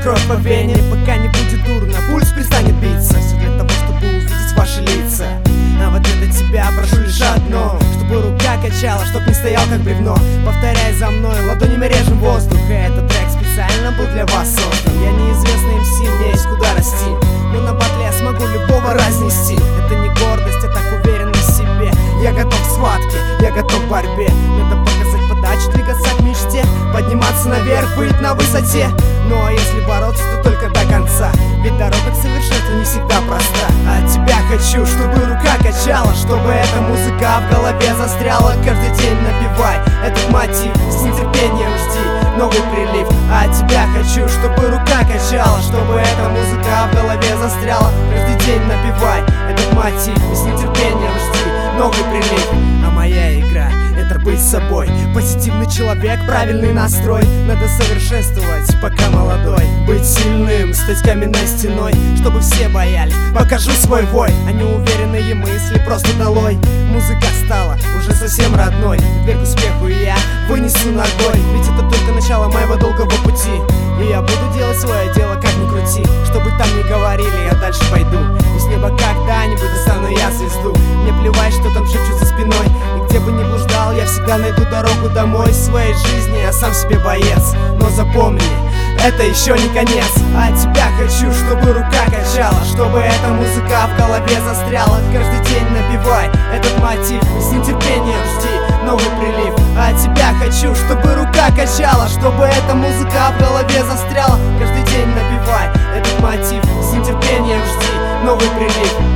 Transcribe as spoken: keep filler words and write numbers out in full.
кровь по вене, пока не будет дурно, пульс перестанет биться. Все для того, чтобы увидеть ваши лица. А вот для тебя прошу лишь одно, чтобы рука качала, чтоб не стоял как бревно. Повторяй за мной, ладонями режем воздух. И этот трек специально был для вас создан. Я неизвестный эм си, мне есть куда расти, но на батле я смогу любого разнести. Это не гордость, а так уверенность в себе. Я готов к схватке, я готов к борьбе. Надо показать подачу, двигаться к мечте, подниматься наверх, быть на высоте. Ну а если бороться, то только до конца, ведь дорога к совершенству не всегда проста. От тебя хочу, чтобы рука качала, чтобы эта музыка в голове застряла. Каждый день напевай этот мотив, с нетерпением жди новый прилив. А от тебя хочу, чтобы рука качала, чтобы эта музыка в голове застряла. Каждый день напевай этот мотив, с нетерпением жди новый прилив. А моя игра — это быть собой, позитивный человек, правильный настрой. Надо совершенствовать, пока молодой, быть сильным, стать каменной стеной, чтобы все боялись, покажу свой вой. А неуверенные мысли просто долой. Музыка стала уже совсем родной, дверь к успеху я вынесу ногой. Ведь это только начало моего долгого пути, и я буду делать свое дело, как ни крути. Чтобы там не говорили, я дальше пойду, и с неба когда-нибудь достану я звезду. Мне плевать, что там шепчут за спиной, и где бы ни блуждал, я всегда найду дорогу домой. В своей жизни я сам себе боец, но запомни, это еще не конец. А от тебя хочу, чтобы рука качала, чтобы эта музыка в голове застряла. Каждый день набивай этот мотив, с нетерпением жди новый прилив. А от тебя хочу, чтобы рука качала, чтобы эта музыка в голове застряла. Каждый день набивай этот мотив, с нетерпением жди новый прилив.